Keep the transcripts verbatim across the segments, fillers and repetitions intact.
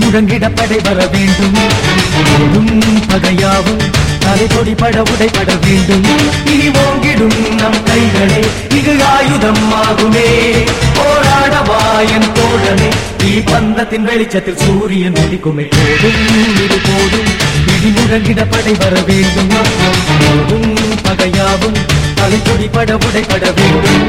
முழங்கிட படை வர வேண்டும். போதும் பகையாவும் தலைப்பொடி பட உடைபட வேண்டும். இனி ஓங்கிடும் நம் கைகளே இங்கு ஆயுதம் ஆகுமே. போராடவாயன் தோழனே நீ பந்தத்தின் வெளிச்சத்தில் சூரியன் ஒளிக்குமே. போதும் இது போதும் இடி முழங்கிட படை வர வேண்டும். போதும் பகையாவும் தலைப்பொடி பட உடைபட வேண்டும்.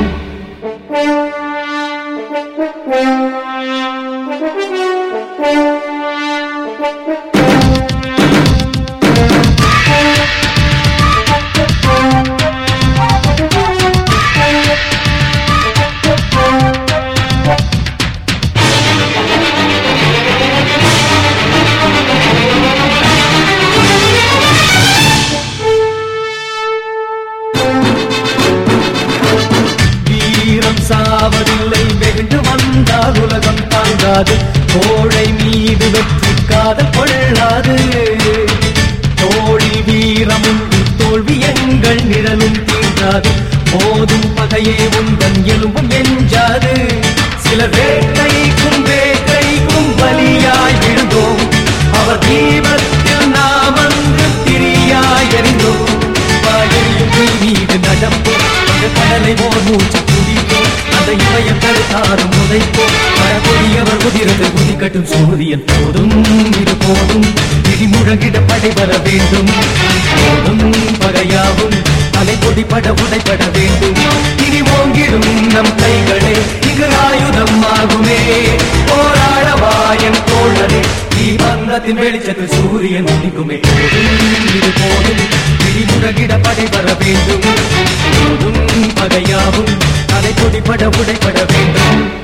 சாவதில்லை வெகுண்டு வந்தால் உலகம் தாங்காது. கோழை மீது வெற்றி காதல் கொள்ளாது. தோழி வீரமும் தோல்வி எங்கள் நிழலும் தீண்டாது. போதும் பகையே உந்தன் எலும்பும் எஞ்சாது. சில வேட்கைக்கும் வேட்கைக்கும் பலியாய் விழுந்தோம். அவர் தீபத்தில் நாம் அன்று திரியாய் எறிந்தோம். எரியும் தீ மீது நடப்போம். கடலை போர் மூச்சு குடிப்போம். அந்த இமயம் தடுத்தாரும் உதைப்போம். பழகொழியவர் உதிரது குதிக்கட்டும் சூரியன். போதும் இது போதும் இடி முழங்கிட படை வர வேண்டும். போதும் பகையாவும் தலைப்பொடி பட உடைபட வேண்டும். இனி ஓங்கிடும் நம் கைகளே இங்கு ஆயுதம் ஆகுமே. போராடவாயன் தோழனே நீ பந்தத்தின் வெளிச்சத்தில் சூரியன் ஒளிக்குமே. போதும் இது போதும் இடி முழங்கிட படை வர வேண்டும். போதும் பகையாவும் தலைப்பொடி பட உடைபட வேண்டும்.